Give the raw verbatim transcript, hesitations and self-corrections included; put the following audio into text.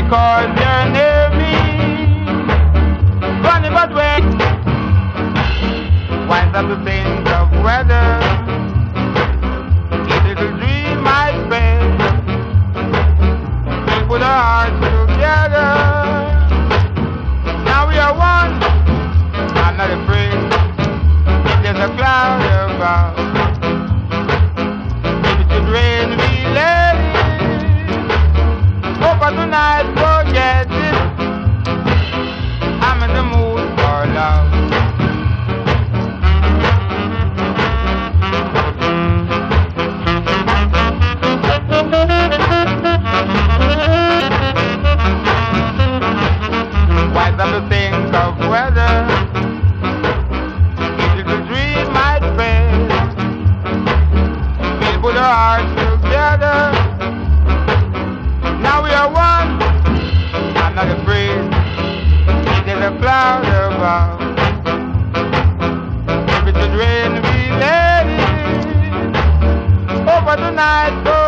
because you're near me. Funny but wait, winds up to think of weather. Each little dream I spend, we put our hearts together. Now we are one, I'm not afraid. If there's a cloud above, if it should rain, we let it. Hope for tonight, forget it. I'm in the mood for love. Why some to think of weather? Each little dream might fail. We put our hearts together. Now we are one. I'm not afraid. If there's a cloud above, if it should rain, we let it. Over tonight.